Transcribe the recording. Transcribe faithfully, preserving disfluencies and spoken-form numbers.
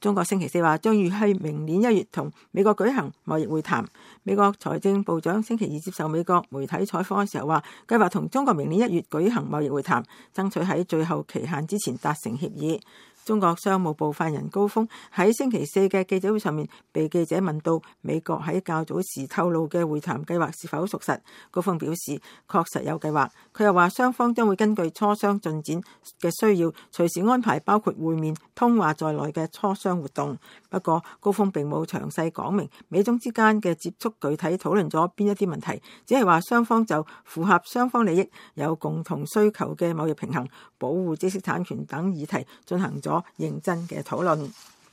中國星期四話將預喺明年一月同美國舉行貿易會談。美國財政部長星期二接受美國媒體採訪嘅時候話，計劃同中國明年一月舉行貿易會談，爭取喺最後期限之前達成協議。中國商務部發言人高峰喺星期四嘅記者會上面被記者問到美國喺較早時透露嘅會談計劃是否屬實，高峰表示確實有計劃。佢又話雙方將會根據磋商進展嘅需要，隨時安排包括會面、通話在內嘅磋商活動。不過高峰並冇詳細講明美中之間嘅接觸具體討論咗邊一啲問題，只係話雙方就符合雙方利益、有共同需求嘅貿易平衡、保護知識產權等議題進行咗認真嘅討論。